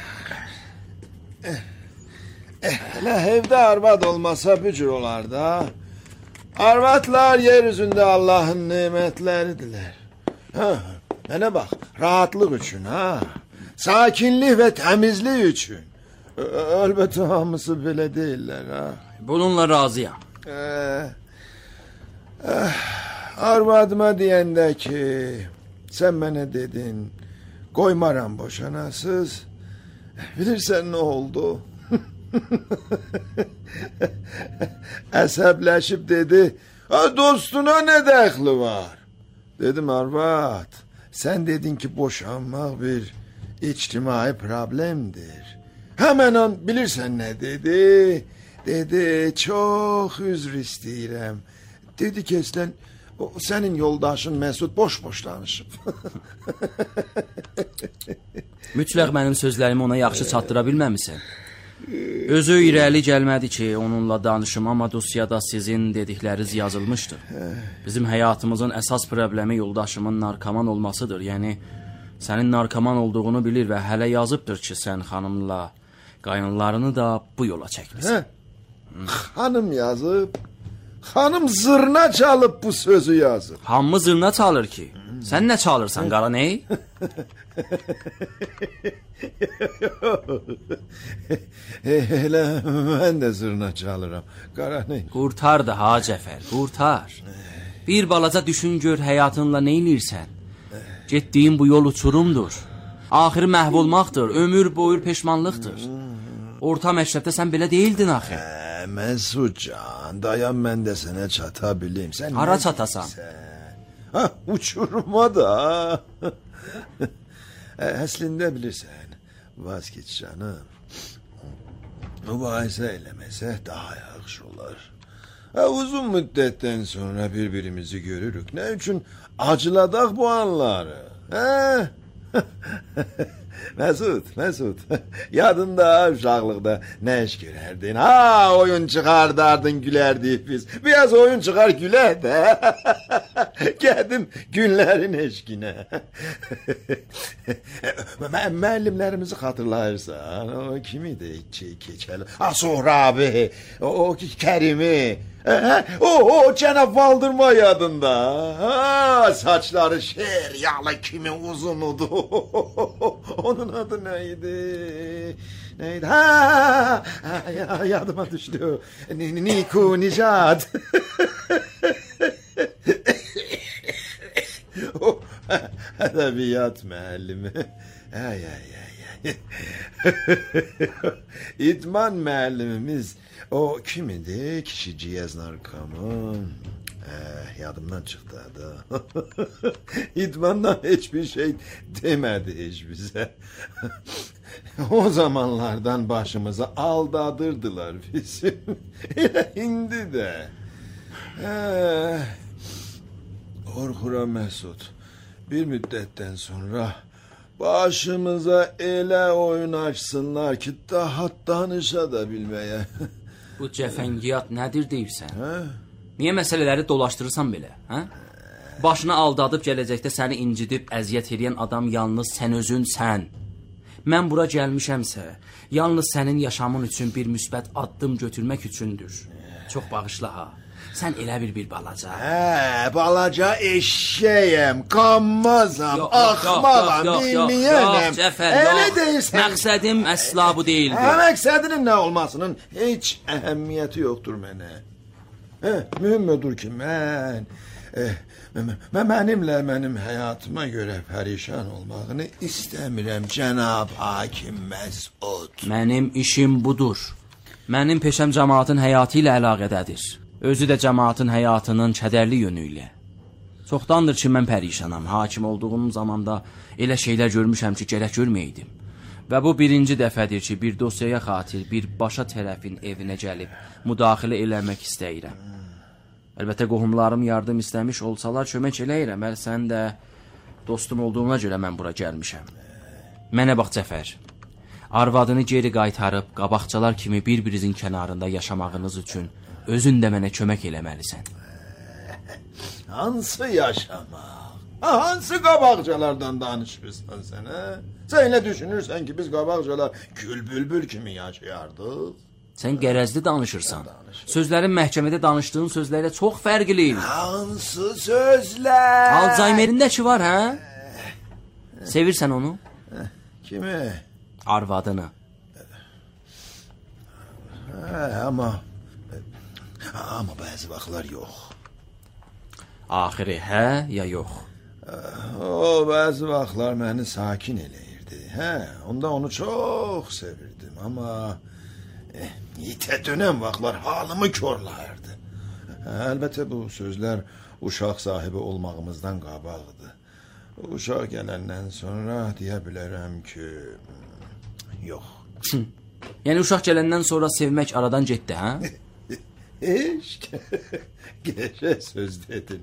Elə evdə arvad olmasa bücür olar da. Arvadlar yeryüzündə Allah'ın nimətləridirlər. Ha, mənə bax, rahatlıq üçün ha. Sakinlik və təmizlik üçün. Əlbəttə hamısı belə deyirlər ha. Bununla razıyam. Ee, eh, arvadıma deyəndə ki, sən mənə dedin, qoymaram boşanasız. Bilirsən nə oldu? Əsəbləşib dedi, dostuna ne dəxli var? Dedim, arvad, sen dedin ki boşanmaq bir ictimai problemdir. Hemen an bilirsən ne dedi? Dedi, çok üzr istəyirəm. Dedi ki, sen, o, senin yoldaşın Mesud boş-boş danışıb. Mütləq mənim sözlərimi ona yaxşı çatdıra bilməmisən. Özü irəli gəlmədi ki, onunla danışım, amma dosyada sizin dedikləriniz yazılmışdır. Bizim həyatımızın əsas problemi yoldaşımın narkoman olmasıdır. Yəni, sənin narkoman olduğunu bilir və hələ yazıbdır ki, sən xanımla qaynlarını da bu yola çəkmisən. Xanım yazıb, xanım zırna çalıb bu sözü yazıb. Hamı zırna çalır ki, sən nə çalırsan, qara ney? Elə mən də zırna çalıram, qara ney? Qurtar da ha Cəfər, qurtar. Bir balaca düşün gör həyatınla nə edirsən? Getdiyin bu yol uçurumdur. Axırı məhv olmaqdır, ömür boyu peşmanlıqdır. Orta məktəbdə sən belə deyildin axı. Hə, Mesud can, dayan mən də sənə çata bilim. Sən hara çatasan? Ha, uçuruma da. Əslində bilirsən, vazgeç canım. Mübahisə eləməsək daha yaxşı olar. Ha, uzun müddətdən sonra bir-birimizi görürük. Nə üçün acıladaq bu anları? Hə? Mesud, Mesud, yadında uşaqlıqda nə iş görərdin? Ha, oyun çıxardardın, gülərdik biz. Biraz oyun çıxar gülər də. Gədim günlərin eşqinə. Müəllimlərimizi xatırlayırsan, o kimidi? Keçəli. Ha, Sohrabi, o Kərimi. O, o cənab Valdırma yadında. Ha, saçları şer yalı kimi uzunudu. Onun adı neydi? Neydi? Ha, ha yadıma düştü. Niku Nicat. Ədəbiyyat müəllimi. Ay ay ay. İdman müəllimimiz o kim idi? Kişi ciyaz narkomu. Eh, yadımdan çıxdı adı. İdmandan hiçbir şey demedi hiç bize. O zamanlardan başımıza aldadırdılar bizi. Şimdi de. Eh, Orxura Məsud bir müddətten sonra başımıza elə oyun açsınlar ki, daha danışa da bilməyə. Bu cəfəngiyat nədir deyirsən? Hə? Niyə məsələləri dolaşdırırsan belə? Hə? Başını aldadıb gələcəkdə səni incidib əziyyət edən adam yalnız sən özünsən. Mən bura gəlmişəmsə, yalnız sənin yaşamın üçün bir müsbət addım götürmək üçündür. Çox bağışla ha. Sən elə bir bir balaca. Hə, balaca eşşəyəm, qanmazam, axmağam, bilməyənəm. Elə deyirsən. Məqsədim əsla bu deyildir. Hə, məqsədinin nə olmasının heç əhəmiyyəti yoxdur mənə. Hə, mühüm odur ki, mən, eh, mən mənimlə mənim həyatıma görə pərişan olmağını istəmirəm, cənab hakim Məsud. Mənim işim budur. Mənim peşəm cəmaatın həyatı ilə əlaqədədir. Özü də cəmaatın həyatının kədərli yönü ilə. Çoxdandır ki, mən pərişanam. Hakim olduğum zamanda elə şeylər görmüşəm ki, gərək görməydim. Və bu birinci dəfədir ki, bir dosyaya xatir bir başa tərəfin evinə gəlib müdaxilə eləmək istəyirəm. Əlbəttə, qohumlarım yardım istəmiş olsalar kömək eləyirəm. Əl sən də dostum olduğuna görə mən bura gəlmişəm. Mənə bax Cəfər, arvadını geri qaytarıb qabaqcalar kimi bir-birinizin kənarında yaşamağınız üçün özün də mənə kömək eləməlisən. Hansı yaşamaq? Hansı qabaqcalardan danışırsan sən, hə? Sən elə düşünürsən ki, biz qabaqcalar gül bülbül kimi yaşayardıq? Sən qərəzli danışırsan. Sözlərin məhkəmədə danışdığın sözlərlə çox fərqlidir. Hansı sözlər? Alzheimer'indəki var, hə? Sevirsən onu? Kimi? Arvadını. Hə, amma... Amma bəzi vaxtlar yox. Axırı hə ya yox? O, bəzi vaxtlar məni sakin eləyirdi. Hə, onda onu çox sevirdim. Amma eh, itə dönən vaxtlar halımı körlayırdı. Əlbəttə bu sözlər uşaq sahibi olmağımızdan qabaqdı. Uşaq gələndən sonra deyə bilərəm ki, yox. Yəni uşaq gələndən sonra sevmək aradan getdi, hə? Eşk, geçe söz dedin.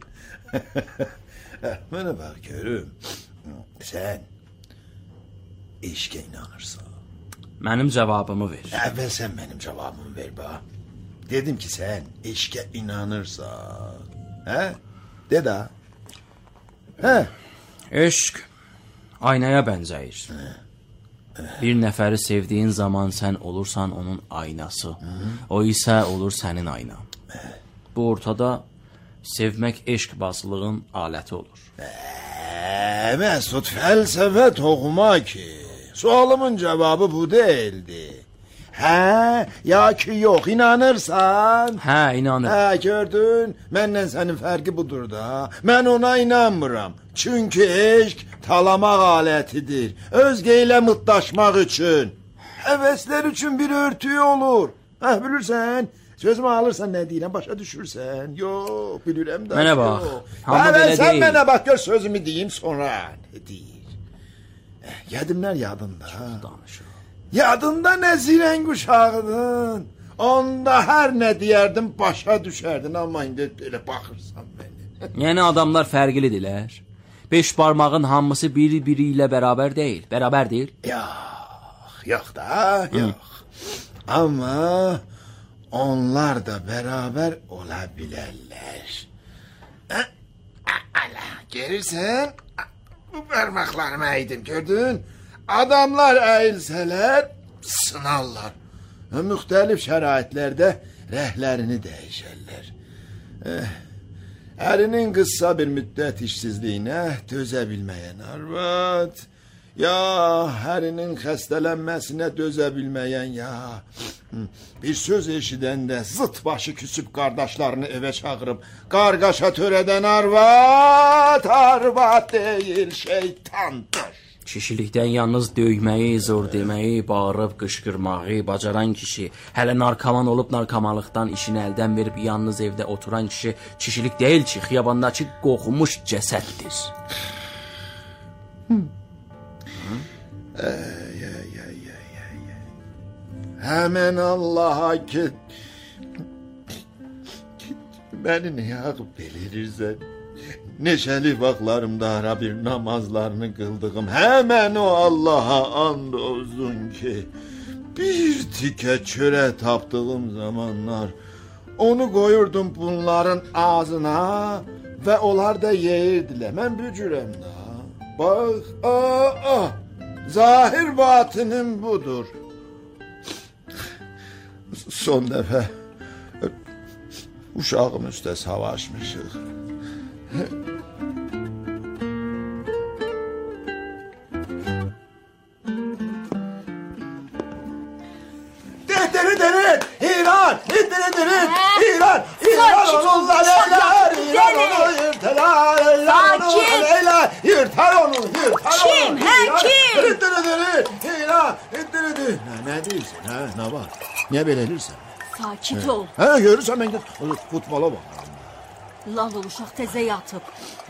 Bana bak görüm, sen eşke inanırsan. Mənim cavabımı ver. Əvvəl sən mənim cavabımı ver ba. Dedim ki sen eşke inanırsan. Hə? De da. Hə? Eşk aynaya bənzəyir. Bir nəfəri sevdiyin zaman sən olursan onun aynası. O isə olur sənin aynan. Bu ortada sevmək eşq bazlığın aləti olur. Eee, Məsud fəlsəfə toxuma ki. Sualımın cevabı bu değildi. Hə, ya ki yox, inanırsan? Hə, inanırım. Hə, gördün, mənlə sənin fərqi budur da. Mən ona inanmıram. Çünki eşq talamaq alətidir. Özgə ilə mıtdaşmaq üçün. Həvəslər üçün bir örtüyü olur. Hə, bilirsən? Sözümü alırsan nə deyirəm, başa düşürsən? Yox, bilirəm da. Mənə bax, hamı belə deyil. Sən mənə bax, gör sözümü deyim sonra. Ne deyir? Yadımlar yadımda. Çox danışır. Yadında nə zirəng uşağıdın. Onda hər nə deyərdim başa düşərdin. Amma indi belə baxırsan məni. Yəni adamlar fərqlidirlər. Beş barmağın hamısı biri-biri ilə bərabər deyil. Bərabər deyil? Yox, yox da, yox. Amma onlar da bərabər ola bilərlər. Ala, görürsən? Bu parmaqlarımı əydim, gördün? Adamlar əyilsələr, sınarlar. Müxtəlif şəraitlərdə rəhlərini dəyişərlər. Ərinin qısa bir müddət işsizliyinə dözə bilməyən arvad, ya ərinin xəstələnməsinə dözə bilməyən, ya Bir söz eşidəndə zıt başı küsüb qardaşlarını evə çağırıb qarqaşa törədən arvad, arvad deyil, şeytandır. Kişilikdən yalnız döyməyi, zor deməyi, bağırıb qışqırmağı bacaran kişi, hələ narkoman olub narkomanlıqdan işini əldən verib yalnız evdə oturan kişi kişilik deyil ki, xiyabandakı qoxumuş cəsəddir. Ey, ey, ey, ey, ey. Həmən Allaha ki, məni nə yağıb belirirsən? Neşəli vaxtlarımda ara bir namazlarını qıldığım həmən o Allaha and olsun ki, bir tikə çörə tapdığım zamanlar onu qoyurdum bunların ağzına və onlar da yeyirdilər. Mən bücürəm da. Bax, aa, aa, zahir batinin budur. Son dəfə uşağım üstə savaşmışıq. Dere dere İran, dere dere İran, İran onunla leyler, İran onu yırtılar, İran onu leyler, yırtar onu, yırtar onu. Kim, he kim? Dere dere İran, dere dere. Ne değilsin ha, ne var? Niye böyle elirsen? Sakit ol. Ha, görürsen ben git futbola bak. Lal uşaq təzə yatıb.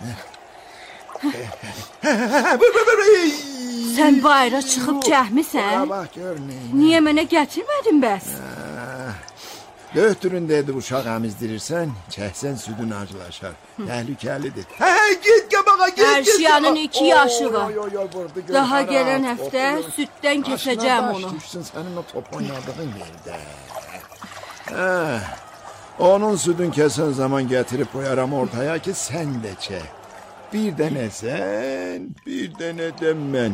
Sən bayra çıxıb cəhmisən? Bax gör nə. Niyə mənə gətirmədin bəs? Döhtürün dedi uşaq əmizdirirsən, çəksən südün acılaşar. Təhlükəlidir. Hə, git qabağa, git. Əşyanın iki yaşı var. Daha gələn həftə süddən keçəcəm onu. Başa düşsün sənin o top oynadığın yerdə. Hə. Onun südün kesen zaman getirip koyaram ortaya ki sen de çek. Bir dene sen, bir dene de men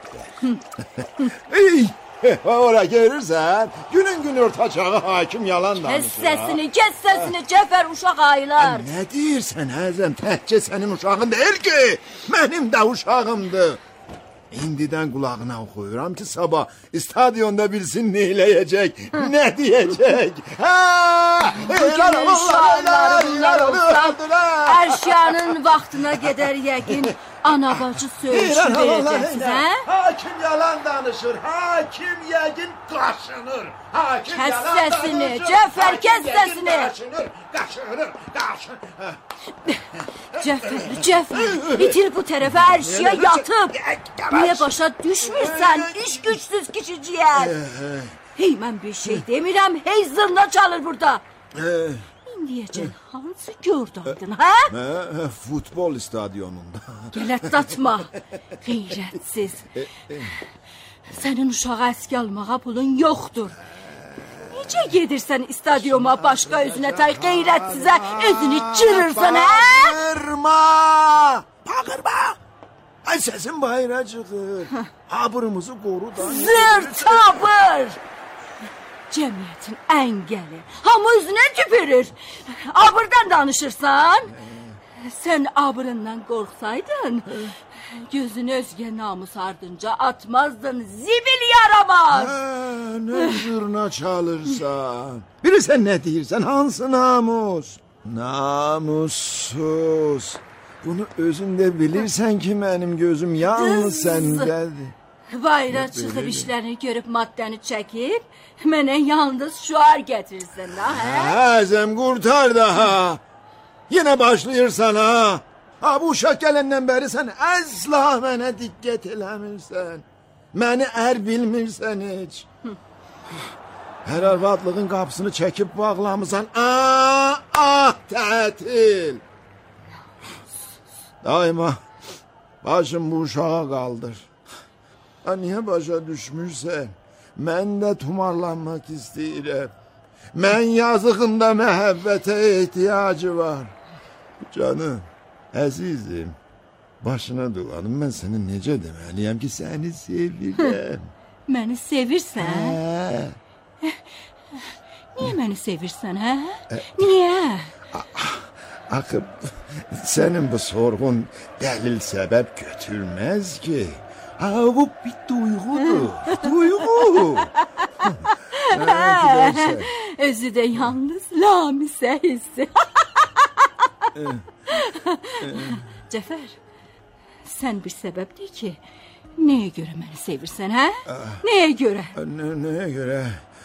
Ey, ora görürsen günün gün ortaçağı hakim yalan danışır. Kes sesini, kes sesini Cəfər uşaq ayılar. Ne deyirsən Həzəm, təhcə senin uşağın değil ki, benim de uşağımdır. İndiden kulağına okuyuram ki sabah stadionda bilsin ne eləyəcək, ne diyecek. Ha! Bugünün uşaqlarından olsam, Erşyanın vaxtına gedər yəqin ana bacı söyüşü verəcəksiniz, hə? Hakim yalan danışır, hakim yəqin qaşınır. Hakim Kes yalan sesini, danışır, Cəfər, kes hakim yəqin sesini. Qaşınır, qaşınır, qaşınır. Cəfər, Cəfər, itil bu tərəfə Erşiyə yatıb. Niyə başa düşmürsən, iş güçsüz kişiciyər? Hey, mən bir şey demirəm, hey zırna çalır burada. İndiyəcən hansı gördüydün, hə? Futbol stadyonunda. Gələtdatma, qeyrətsiz. Sənin uşağı əski almağa pulun yoxdur. Necə gedirsən stadyoma başqa özünə tay qeyrətsizə özünü cırırsan, hə? Bağırma! Bağırma! Ay səsin bayıra çıxır. Abırımızı qoru da. Zırt abır! Cəmiyyətin əngəli. Hamı üzünə tüpürür. Abırdan danışırsan. Sən abırından qorxsaydın, gözünü özgə namus ardınca atmazdın, zibil yaramaz. Hə, nə zırna çalırsan. Bilirsən nə deyirsən, hansı namus? Namussuz. Bunu özün də bilirsən ki, mənim gözüm yalnız səndədir. Bayra çıxıb işlərini görüb maddəni çəkib, mənə yalnız şuar gətirirsən, ha, hə? Həzəm, qurtar daha. Yenə başlayırsan, ha? Ha, bu uşaq gələndən bəri sən əsla mənə diqqət eləmirsən. Məni ər bilmirsən heç. Hər arvadlığın qapısını çəkib bağlamısan. Ah, ah, tətil. Daima başım bu uşağa qaldır. Ha, niyə başa düşmürsən? Mən də tumarlanmaq istəyirəm. Mən yazığında məhəbbətə ehtiyacı var. Canım, əzizim, başına dolanım, mən sənə necə deməliyəm ki, səni sevirəm. Məni sevirsən? Hə. Niyə məni sevirsən, hə? Niyə? Axı, sənin bu sorğun dəlil səbəb götürməz ki. Ha, bu bir duyğudur, duyğu. Belki de Özü de yalnız Lamisə hissi. Cəfər, sən bir səbəbdir ki, nəyə görə məni sevirsən, hə? Nəyə görə? Nə, nəyə görə?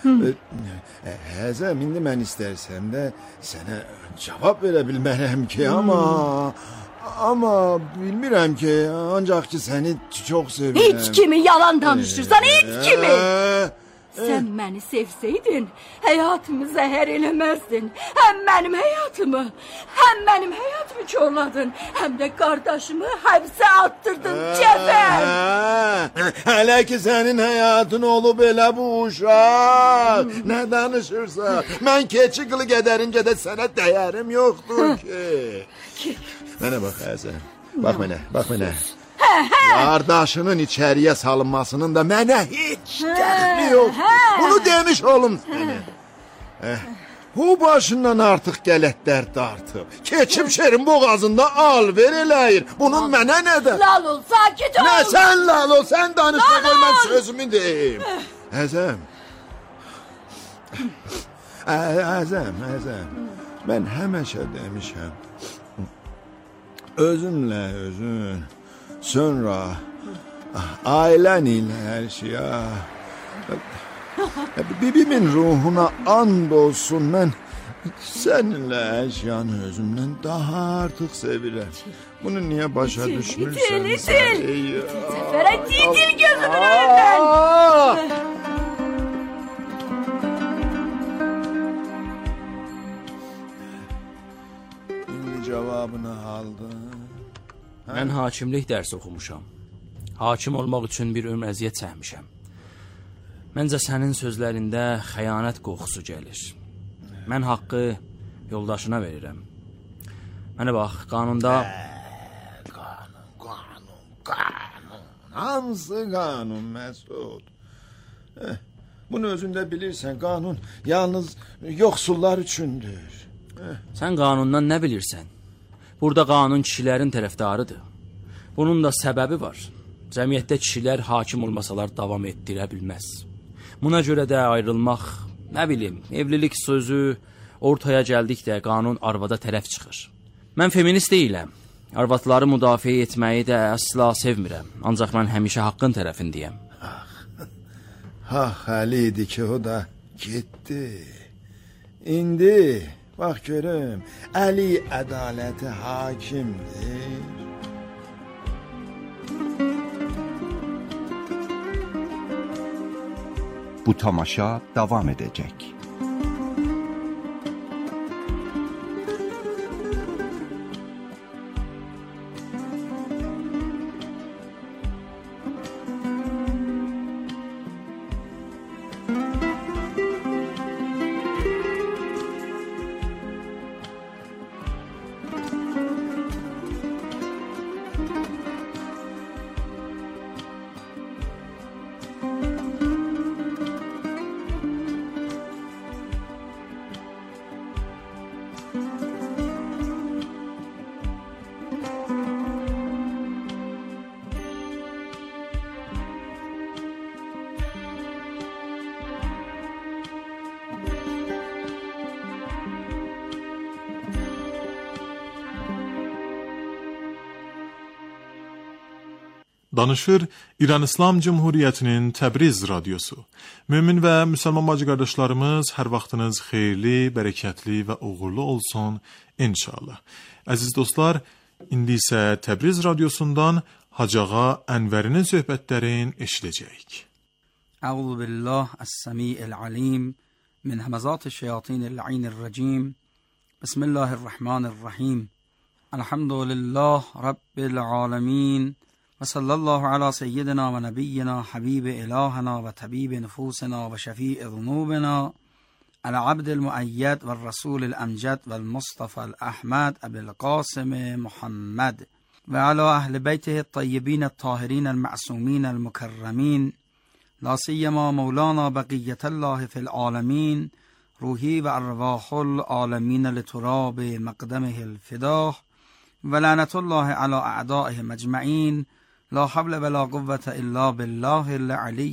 Həzəm, indi mən istərsəm də sənə cavab verə bilmərəm ki, amma... Amma bilmirəm ki, ancaq ki səni çox sevirəm. Hiç kimi yalan danışırsan, hiç kimi. Sən məni sevsəydin, həyatımı zəhər eləməzdin. Həm mənim həyatımı, həm mənim həyatımı çorladın, həm də qardaşımı həbsə attırdın, Cəfər. Hələ ki sənin həyatın olub elə bu uşaq. Nə danışırsa, mən keçi qılı qədərincə də sənə dəyərim yoxdur ki. Mənə bax Həzən, bax mənə, bax mənə. Qardaşının içəriyə salınmasının da mənə heç dəxli yoxdur. Bunu demiş olum sənə. Bu başından artıq qələtlər dartıb. Keçib şerin boğazında alver eləyir. Bunun mənə nədir? Lal ol, sakit ol. Nə sən lal ol, sən danışma qoy mən sözümü deyim. Həzəm. Həzəm, həzəm. Mən həmişə demişəm. Özünlə özün, sonra ailən ilə hər şeyə. Bibimin ruhuna and olsun, mən səninlə əşyanı özümdən daha artıq sevirəm. Bunu niyə başa düşmürsən? İtil, itil. Səfərə itil gözümün önündən. Cavabını aldın. Mən hakimlik dərsi oxumuşam. Hakim olmaq üçün bir ömür əziyyət çəkmişəm. Məncə sənin sözlərində xəyanət qoxusu gəlir. Mən haqqı yoldaşına verirəm. Mənə bax, qanunda... Qanun, qanun, qanun. Hansı qanun, Məsud? Bunu özündə bilirsən, qanun yalnız yoxsullar üçündür. Sən qanundan nə bilirsən? Burada qanun kişilərin tərəfdarıdır. Bunun da səbəbi var. Cəmiyyətdə kişilər hakim olmasalar davam etdirə bilməz. Buna görə də ayrılmaq, nə bilim, evlilik sözü ortaya gəldikdə qanun arvada tərəf çıxır. Mən feminist deyiləm. Arvadları müdafiə etməyi də əsla sevmirəm. Ancaq mən həmişə haqqın tərəfindəyəm. Ha, Əli idi ki, o da getdi. İndi... Bax görüm, Əli ədaləti hakimdir. Bu tamaşa davam edəcək. Danışır İran İslam Cumhuriyyətinin Təbriz radiosu. Mömin və müsəlman bacı qardaşlarımız, hər vaxtınız xeyirli, bərəkətli və uğurlu olsun inşallah. Əziz dostlar, indi isə Təbriz radiosundan Hacı Ağa Ənvərinin söhbətlərini eşidəcəyik. Əuzu billah əs-səmi'il alim min həməzat-ı-şeyatinil la'inir-racim. Bismillahirrahmanirrahim. Elhamdülillah Rabbil alamin. وصلى الله على سيدنا ونبينا حبيب إلهنا وطبيب نفوسنا وشفيع ذنوبنا العبد المؤيد والرسول الأمجد والمصطفى الأحمد أبي القاسم محمد وعلى أهل بيته الطيبين الطاهرين المعصومين المكرمين لا سيما مولانا بقية الله في العالمين روحي وأرواح العالمين لتراب مقدمه الفداه ولعنة الله على أعدائهم أجمعين لا حول ولا قوة إلا بالله العلي